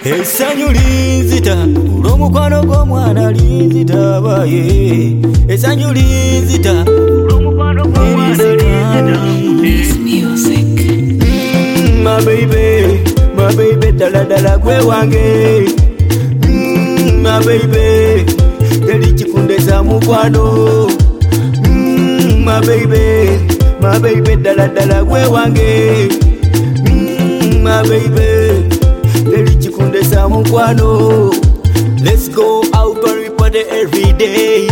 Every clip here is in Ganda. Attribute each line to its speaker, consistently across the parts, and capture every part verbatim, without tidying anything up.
Speaker 1: Essanyu linzita olw'omukwano gw'omwana linzita baye. Essanyu linzita olw'omukwano gw'omwana linzita. My baby, my baby, dala dala gwe wange. Mm, my baby, teri chikundeza mukwano. Mm, my baby, my baby, dala dala gwe wange. Mm, my baby, teri chikundeza mukwano. Let's go out and party every day.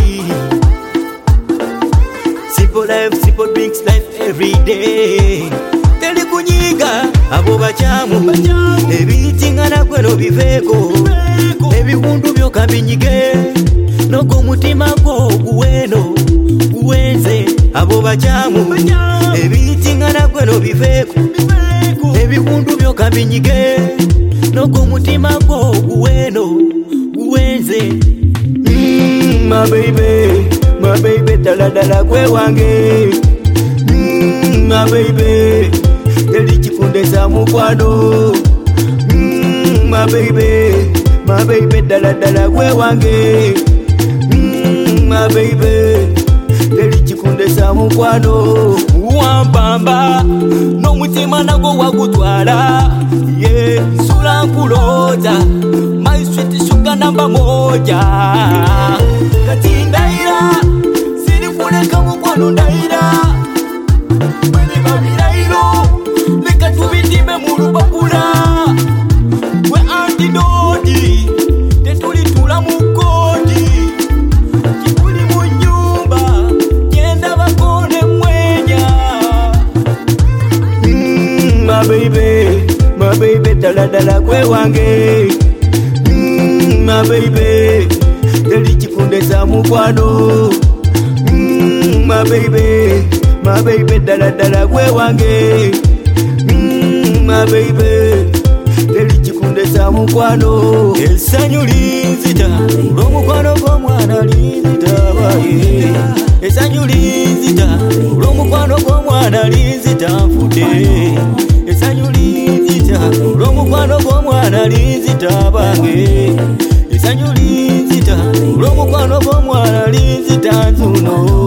Speaker 1: Simple life, simple drinks life every day. Teli kunyiga abo bachamu ebitingana kweno biveko ebihundu byoka binyige nogo mutima gwo guweno guwenze abo bachamu ebitingana kweno biveko ebihundu byoka binyige nogo mutima gwo guweno guwenze. Mm, my baby, my baby, dala dala gwe wange. Mm, my baby, teri chikundeza mukwano. Mm, my baby, my baby, dala dala gwe wange. Mm, my baby, teri chikundeza mukwano. Wampamba n'omutima nagwo wagutwala, yeah, nsula nkulota my sweet sugar number moja. Kati ndaira siri kuleka mukwano ndaira mwene babirairo leka tubitibe mulubabula we antidodi tetulitula mukodi kikuli mu nyumba genda bakone mwenya. Mm, my baby, my baby, dala dala gwe wange. Mm, my baby, teri chikundeza mukwano. Mm, my baby, my baby, dala dala gwe wange. Mm, my baby, teri chikundeza mukwano. Essanyu linzita olw'omukwano gw'omwana linzita baye. Essanyu linzita olw'omukwano gw'omwana linzita nfudde. Essanyu linzita olw'omukwano gw'omwana linzita bange. Essanyu linzita olw'omukwano gw'omwana linzita nzuno.